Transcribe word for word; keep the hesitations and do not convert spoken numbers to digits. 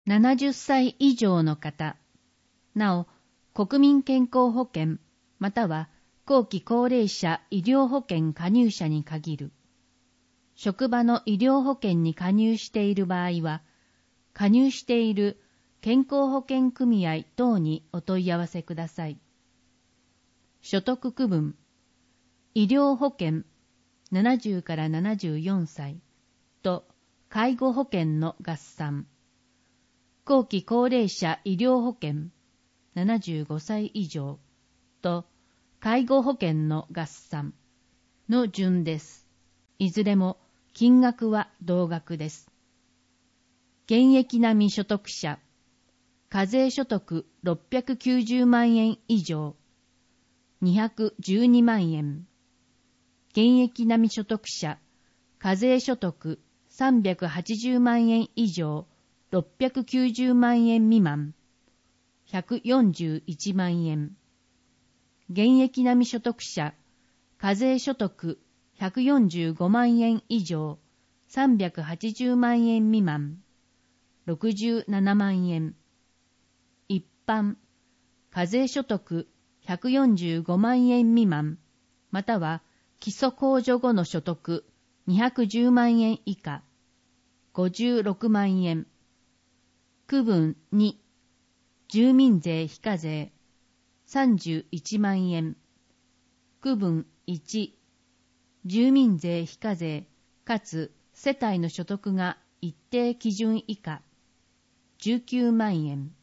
ななじゅっさい以上の方、なお、国民健康保険または後期高齢者医療保険加入者に限る。職場の医療保険に加入している場合は、加入している健康保険組合等にお問い合わせください。所得区分、医療保険ななじゅうからななじゅうよんさいと介護保険の合算、後期高齢者医療保険ななじゅうごさい以上と介護保険の合算の順です。いずれも金額は同額です。現役並み所得者、課税所得ろっぴゃくきゅうじゅうまんえん以上、にひゃくじゅうにまんえん。現役並み所得者、課税所得さんびゃくはちじゅうまんえん以上、ろっぴゃくきゅうじゅうまんえん未満、ひゃくよんじゅういちまんえん。現役並み所得者、課税所得ひゃくよんじゅうごまんえん以上、さんびゃくはちじゅうまんえん未満、ろくじゅうななまんえん。一般、課税所得ひゃくよんじゅうごまんえん未満、または基礎控除後の所得にひゃくじゅうまんえん以下、ごじゅうろくまんえん。区分に、住民税非課税さんじゅういちまんえん。区分いち、住民税非課税かつ世帯の所得が一定基準以下じゅうきゅうまんえん。